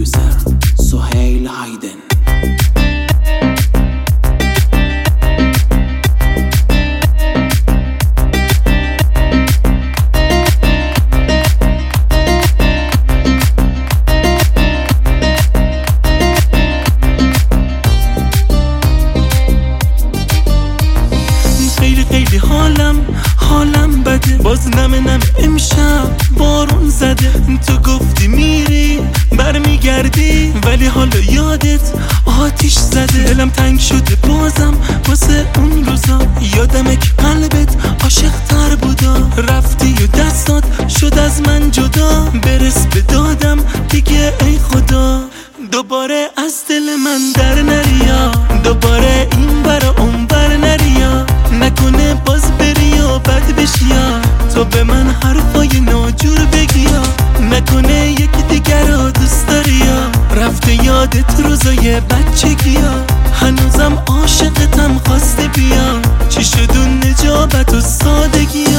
پرودوسر سهیل هایدن. خیلی حالم بده، باز نم امشب بارون زده. تو گفتی میری برمیگردی، ولی حالا یادت آتیش زده. دلم تنگ شده بازم واسه اون روزا، یادمه که قلبت عاشق تر بودا. رفتی و دستات شد از من جدا، برس به دادم دیگه ای خدا. دوباره از دل من در نریا، دوباره این برا اون بر نریا. نکنه باز بری و بد بشیا، تو به من حرفای ناجور بگیا. نکنه یکی دیگر رو دوست داریا، رفته یادت روزای بچگیا. هنوزم عاشقتم خواسته بیا، چی شد اون نجابت و سادگیا.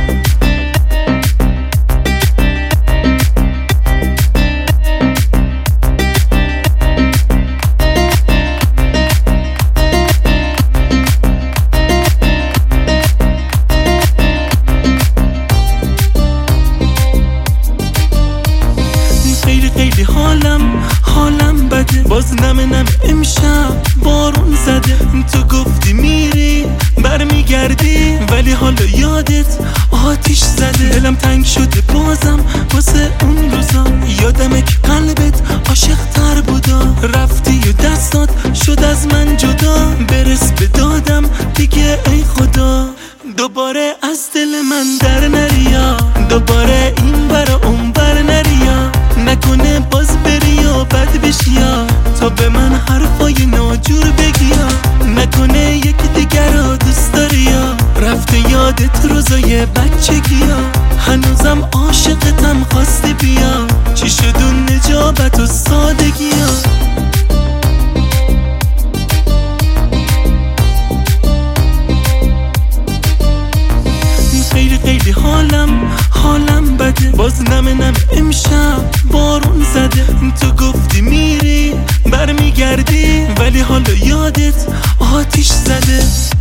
خیلی حالم بده، باز نم امشب بارون زده. تو گفتی میری برمیگردی، ولی حالا یادت آتیش زده. دلم تنگ شده بازم واسه اون روزا، یادمه که قلبت عاشق تر بودا. رفتی و دستات شد از من جدا، برس به دادم دیگه ای خدا. دوباره از دل من در نریا، دوباره این برا اون بر نریا. نکنه باز بری و بد بشیا، تو به من حرفای ناجور بگیا. نکنه یکی دیگر رو دوست داریا، رفته یادت روزای بچگیا. هنوزم عاشقتم خواسته بیا، چی شد اون نجابت و سادگیا. خیلی حالم بده، باز نم امشب بارون زده. تو گفتی میری برمیگردی، ولی حالا یادت آتیش زده.